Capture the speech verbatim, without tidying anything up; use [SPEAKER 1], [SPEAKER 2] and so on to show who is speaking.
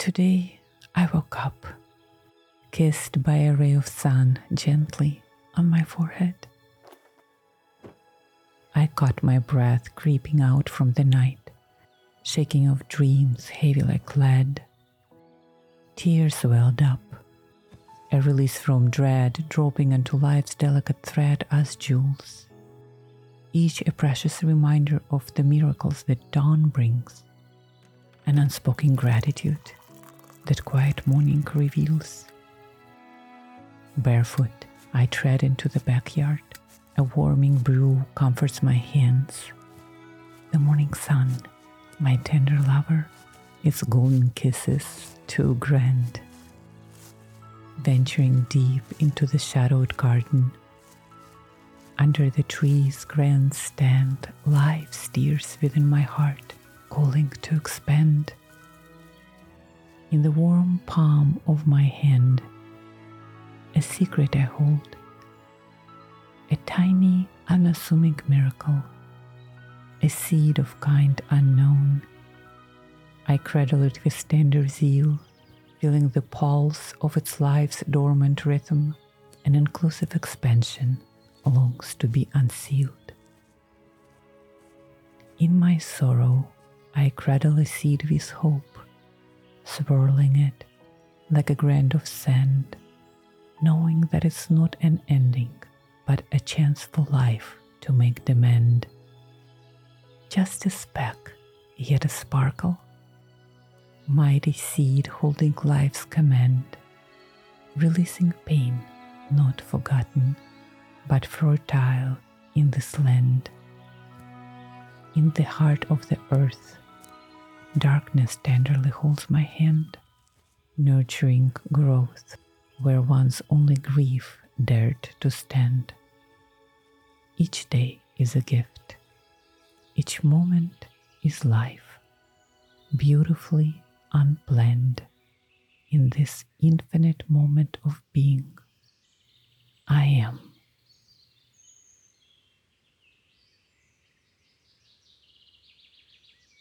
[SPEAKER 1] Today I woke up, kissed by a ray of sun gently on my forehead. I caught my breath creeping out from the night, shaking off dreams heavy like lead. Tears welled up, a release from dread dropping into life's delicate thread as jewels, each a precious reminder of the miracles that dawn brings, an unspoken gratitude that quiet morning reveals. Barefoot, I tread into the backyard. A warming brew comforts my hands. The morning sun, my tender lover, its golden kisses too grand. Venturing deep into the shadowed garden, under the trees' grand stand, life steers within my heart, calling to expand. In the warm palm of my hand, a secret I hold, a tiny, unassuming miracle, a seed of kind unknown. I cradle it with tender zeal, feeling the pulse of its life's dormant rhythm. An inclusive expansion longs to be unsealed. In my sorrow, I cradle a seed with hope, swirling it like a grain of sand, knowing that it's not an ending, but a chance for life to make the mend. Just a speck, yet a sparkle, mighty seed holding life's command, releasing pain not forgotten, but fertile in this land. In the heart of the earth, darkness tenderly holds my hand, nurturing growth where once only grief dared to stand. Each day is a gift. Each moment is life, beautifully unplanned. In this infinite moment of being, I am